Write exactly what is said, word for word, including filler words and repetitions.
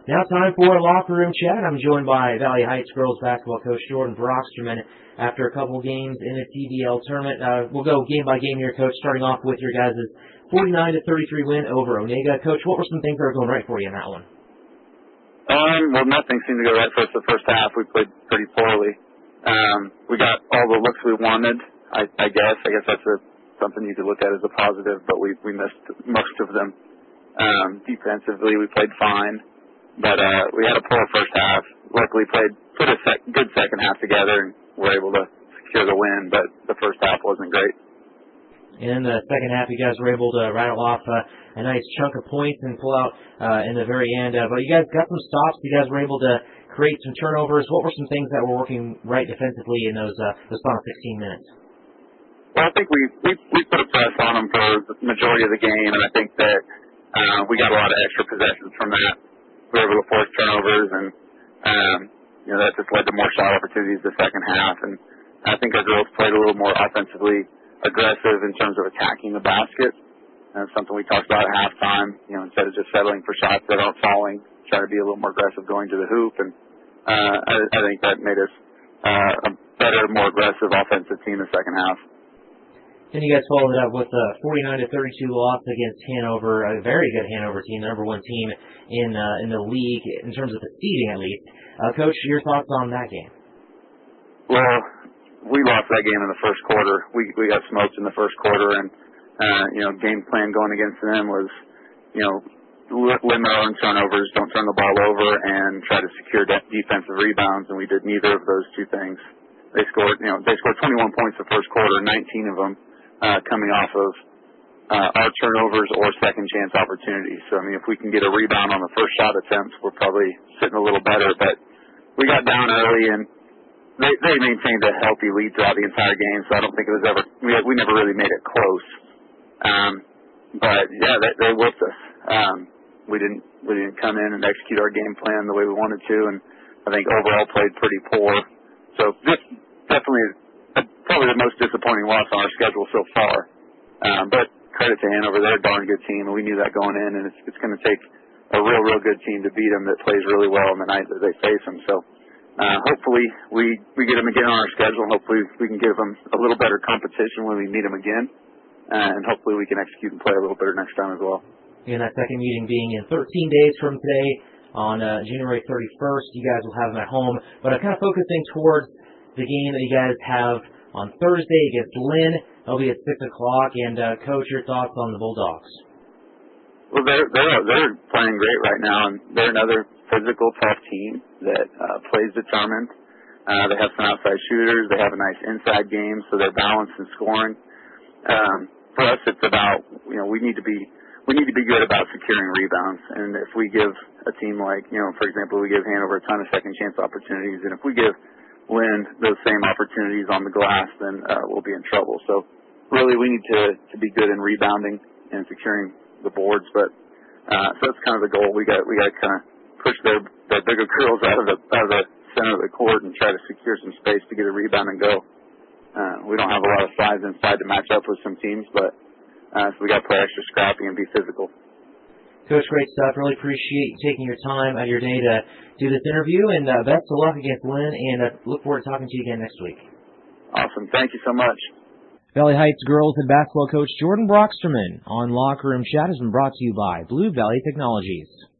Now time for Locker Room Chat. I'm joined by Valley Heights girls basketball coach Jordan Brocksterman after a couple games in the T B L tournament. Uh, we'll go game by game here, Coach, starting off with your guys' forty-nine to thirty-three win over Onega. Coach, what were some things that were going right for you in that one? Um, well, nothing seemed to go right for us the first half. We played pretty poorly. Um, we got all the looks we wanted, I, I guess. I guess that's a, something you could look at as a positive, but we, we missed most of them. Um, defensively, we played fine. But uh, we had a poor first half. Luckily, played put a sec- good second half together and were able to secure the win. But the first half wasn't great. In the second half, you guys were able to rattle off uh, a nice chunk of points and pull out uh, in the very end. Uh, but you guys got some stops. You guys were able to create some turnovers. What were some things that were working right defensively in those uh, those final sixteen minutes? Well, I think we, we we put a press on them for the majority of the game, and I think that uh, we got a lot of extra possessions from that. We were able to force turnovers, and um, you know that just led to more shot opportunities the second half. And I think our girls played a little more offensively aggressive in terms of attacking the basket. That's something we talked about at halftime. You know, instead of just settling for shots that aren't falling, try to be a little more aggressive going to the hoop. And uh, I, I think that made us uh, a better, more aggressive offensive team in the second half. And you guys followed it up with a forty-nine to thirty-two loss against Hanover, a very good Hanover team, the number one team in uh, in the league in terms of the seeding at least. Uh, Coach, your thoughts on that game? Well, we lost that game in the first quarter. We we got smoked in the first quarter, and uh, you know, game plan going against them was, you know, limit our own turnovers, don't turn the ball over, and try to secure de- defensive rebounds. And we did neither of those two things. They scored, you know, they scored twenty-one points the first quarter, nineteen of them. Uh, coming off of uh, our turnovers or second chance opportunities. So, I mean, if we can get a rebound on the first shot attempt, we're probably sitting a little better. But we got down early, and they, they maintained a healthy lead throughout the entire game, so I don't think it was ever – we we never really made it close. Um, but, yeah, they, they whipped us. Um, we didn't we didn't come in and execute our game plan the way we wanted to, and I think overall played pretty poor. So this definitely – probably the most disappointing loss on our schedule so far. Um, but credit to Hanover, they're a darn good team, and we knew that going in, and it's, it's going to take a real, real good team to beat them that plays really well on the night that they face them. So uh, hopefully we, we get them again on our schedule, and hopefully we can give them a little better competition when we meet them again, uh, and hopefully we can execute and play a little better next time as well. And that second meeting being in thirteen days from today on uh, January thirty-first, you guys will have them at home. But I'm kind of focusing towards the game that you guys have on Thursday against Lynn. It'll be at six o'clock. And, uh, Coach, your thoughts on the Bulldogs? Well, they're, they're, they're playing great right now, and they're another physical, tough team that uh, plays determined. Uh, they have some outside shooters. They have a nice inside game, so they're balanced in scoring. Um, for us, it's about, you know, we need to be we need to be good about securing rebounds. And if we give a team like, you know, for example, we give Hanover a ton of second chance opportunities, and if we give Lynn those same opportunities on the glass, then uh, we'll be in trouble. So really we need to, to be good in rebounding and securing the boards. But uh, so that's kind of the goal. We got we got to kind of push their, their bigger girls out of the out of the center of the court and try to secure some space to get a rebound and go. Uh, we don't have a lot of size inside to match up with some teams, but uh, so we got to play extra scrappy and be physical. Coach, great stuff. Really appreciate you taking your time out of your day to do this interview, and uh, best of luck against Lynn, and uh, look forward to talking to you again next week. Awesome. Thank you so much. Valley Heights girls and basketball coach Jordan Brocksterman on Locker Room Chat has been brought to you by Blue Valley Technologies.